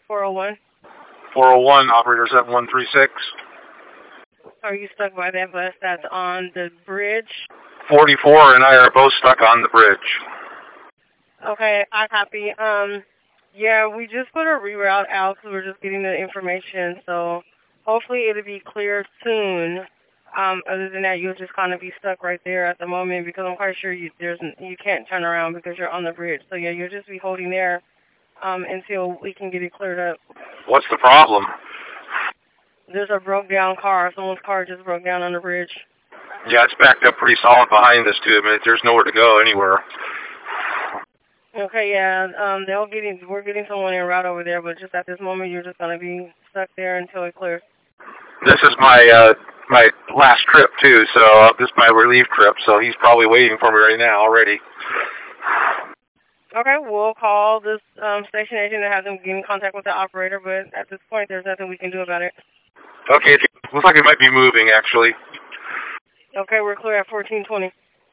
401. 401, operator 7136. Are you stuck by that bus that's on the bridge? 44 and I are both stuck on the bridge. Okay, I copy. Yeah, we just put a reroute out because we're just getting the information, so hopefully it'll be clear soon. Other than that, you'll just kind of be stuck right there at the moment because I'm quite sure you can't turn around because you're on the bridge. So yeah, you'll just be holding there until we can get it cleared up. What's the problem? There's a broke down car. Someone's car just broke down on the bridge. Yeah, it's backed up pretty solid behind us too. I mean, there's nowhere to go anywhere. Okay, yeah. We're getting someone en route over there, but just at this moment, you're just gonna be stuck there until it clears. This is my last trip too, so this is my relief trip. So he's probably waiting for me right now already. Okay, we'll call this station agent and have them get in contact with the operator, but at this point, there's nothing we can do about it. Okay, it looks like it might be moving actually. Okay, we're clear at 1420.